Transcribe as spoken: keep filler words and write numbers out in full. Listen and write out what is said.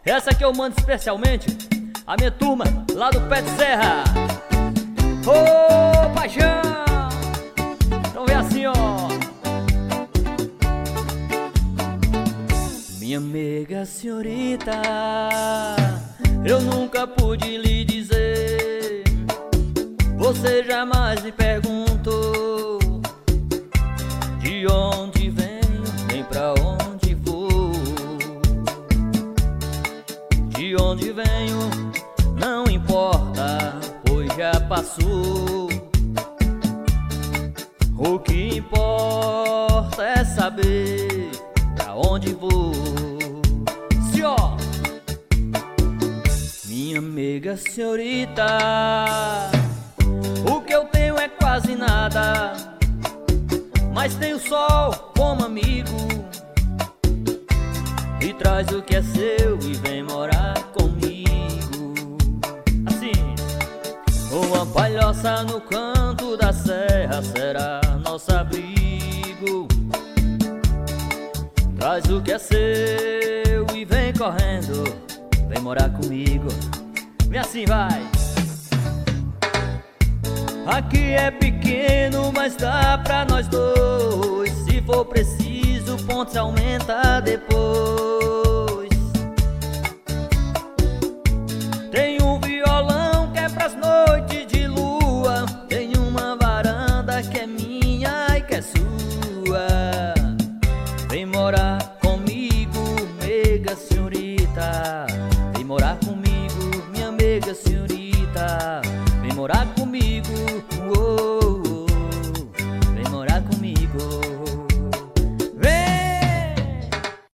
Essa aqui eu mando especialmente a minha turma lá do Pé de Serra. Ô, paixão! Então vem assim, ó. Minha amiga senhorita, eu nunca pude lhe dizer. Você jamais me perguntou de onde venho, nem pra onde vou. De onde venho não importa, pois já passou. O que importa é saber pra onde vou. Se ó, minha amiga senhorita, o que eu tenho é quase nada, mas tenho sol como amigo, e traz o que é seu e vem morar comigo. Assim, uma palhoça no canto da serra será nosso abrigo. Traz o que é seu e vem correndo, vem morar comigo. Vem assim, vai. Aqui é pequeno, mas dá pra nós dois. Se for preciso, o ponto se aumenta depois. Tem um violão que é pras noites de lua. Tem uma varanda que é minha e que é sua. Vem morar comigo, mega senhorita.